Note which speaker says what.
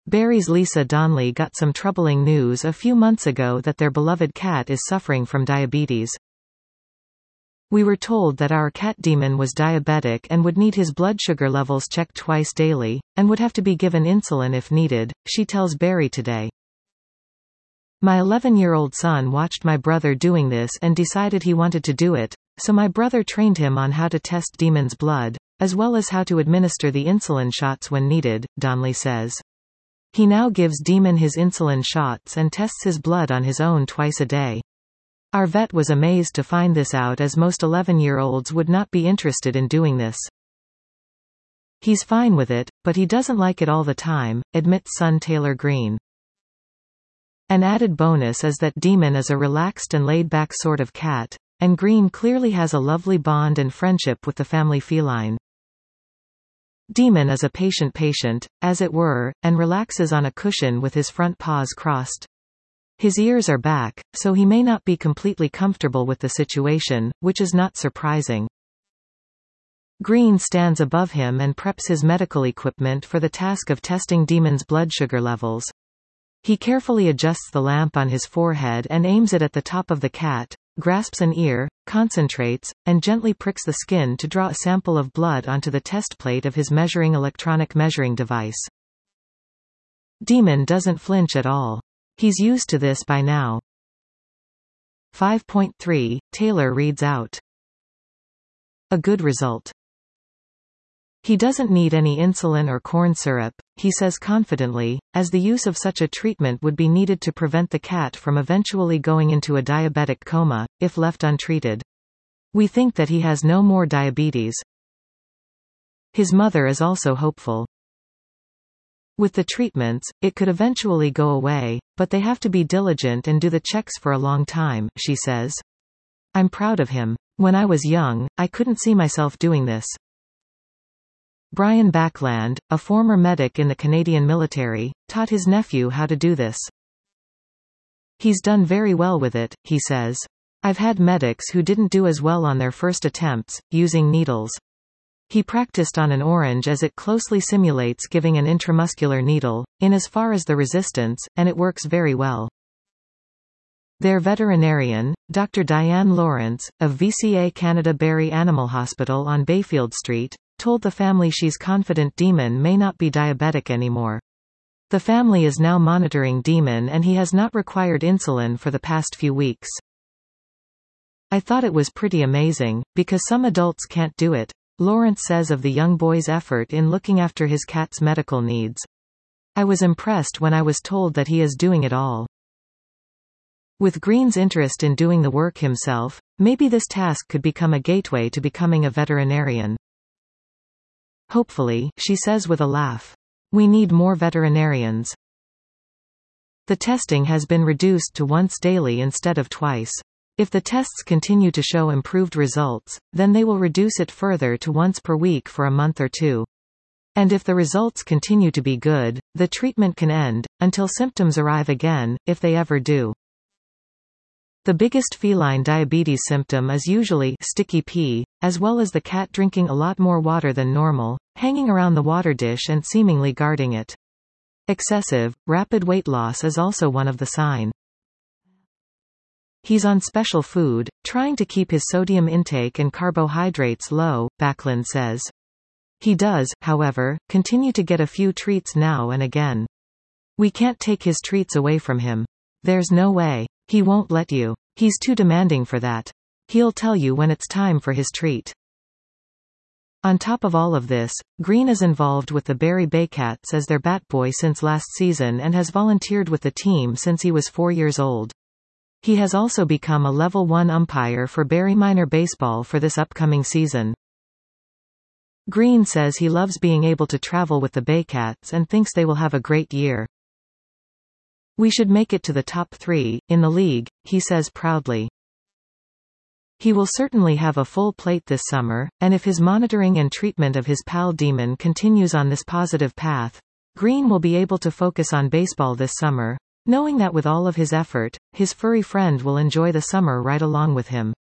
Speaker 1: Barry's Lisa Donnelly got some troubling news a few months ago that their beloved cat is suffering from diabetes. We were told that our cat Demon was diabetic and would need his blood sugar levels checked twice daily, and would have to be given insulin if needed, she tells Barry Today. My 11-year-old son watched my brother doing this and decided he wanted to do it, so my brother trained him on how to test Demon's blood, as well as how to administer the insulin shots when needed, Donnelly says. He now gives Demon his insulin shots and tests his blood on his own twice a day. Our vet was amazed to find this out, as most 11-year-olds would not be interested in doing this. He's fine with it, but he doesn't like it all the time, admits son Taylor Green. An added bonus is that Demon is a relaxed and laid-back sort of cat, and Green clearly has a lovely bond and friendship with the family feline. Demon is a patient, as it were, and relaxes on a cushion with his front paws crossed. His ears are back, so he may not be completely comfortable with the situation, which is not surprising. Green stands above him and preps his medical equipment for the task of testing Demon's blood sugar levels. He carefully adjusts the lamp on his forehead and aims it at the top of the cat, grasps an ear, concentrates, and gently pricks the skin to draw a sample of blood onto the test plate of his electronic measuring device. Demon doesn't flinch at all. He's used to this by now. 5.3, Taylor reads out. A good result. He doesn't need any insulin or corn syrup, he says confidently, as the use of such a treatment would be needed to prevent the cat from eventually going into a diabetic coma, if left untreated. We think that he has no more diabetes. His mother is also hopeful. With the treatments, it could eventually go away, but they have to be diligent and do the checks for a long time, she says. I'm proud of him. When I was young, I couldn't see myself doing this. Brian Backland, a former medic in the Canadian military, taught his nephew how to do this. He's done very well with it, he says. I've had medics who didn't do as well on their first attempts, using needles. He practiced on an orange as it closely simulates giving an intramuscular needle, in as far as the resistance, and it works very well. Their veterinarian, Dr. Diane Lawrence, of VCA Canada Barrie Animal Hospital on Bayfield Street, told the family she's confident Demon may not be diabetic anymore. The family is now monitoring Demon and he has not required insulin for the past few weeks. I thought it was pretty amazing, because some adults can't do it, Lawrence says of the young boy's effort in looking after his cat's medical needs. I was impressed when I was told that he is doing it all. With Green's interest in doing the work himself, maybe this task could become a gateway to becoming a veterinarian. Hopefully, she says with a laugh. We need more veterinarians. The testing has been reduced to once daily instead of twice. If the tests continue to show improved results, then they will reduce it further to once per week for a month or two. And if the results continue to be good, the treatment can end, until symptoms arrive again, if they ever do. The biggest feline diabetes symptom is usually sticky pee, as well as the cat drinking a lot more water than normal, hanging around the water dish and seemingly guarding it. Excessive, rapid weight loss is also one of the signs. He's on special food, trying to keep his sodium intake and carbohydrates low, Backland says. He does, however, continue to get a few treats now and again. We can't take his treats away from him. There's no way. He won't let you. He's too demanding for that. He'll tell you when it's time for his treat. On top of all of this, Green is involved with the Barrie Baycats as their bat boy since last season and has volunteered with the team since he was 4 years old. He has also become a Level 1 umpire for Barrie Minor Baseball for this upcoming season. Green says he loves being able to travel with the Baycats and thinks they will have a great year. We should make it to the top 3 in the league, he says proudly. He will certainly have a full plate this summer, and if his monitoring and treatment of his pal Demon continues on this positive path, Green will be able to focus on baseball this summer, knowing that with all of his effort, his furry friend will enjoy the summer right along with him.